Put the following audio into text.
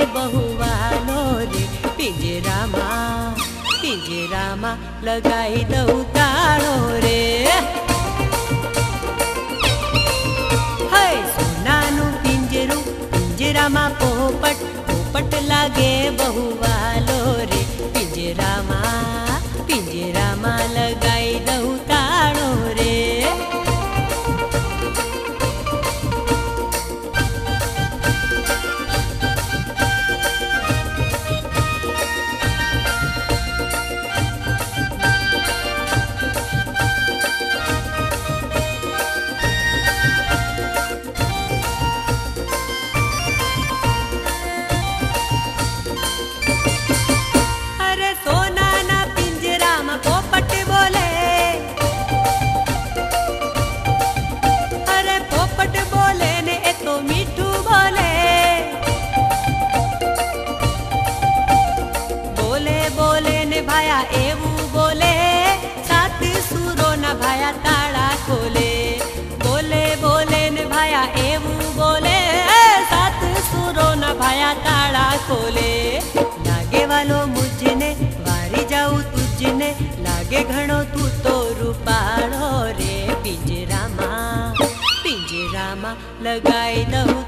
बहुवालो रे पिंजरामा लगाई दऊ ताळो रे। हाय सोनानु पिंजरू पिंजरामा पोपट पोपट लागे बहुवालो रे पिंजरामा लगाई दऊ ताळो रे। भाया एवं बोले सात सुरो न भाया ताड़ा खोले। बोले ने भाया एवं बोले सात सुरो न भाया ताड़ा खोले। लागे वालो मुझने वारी जाऊ तुझने लागे घणो तू तो रूपाळो रे पिंजरामा लगाई दऊ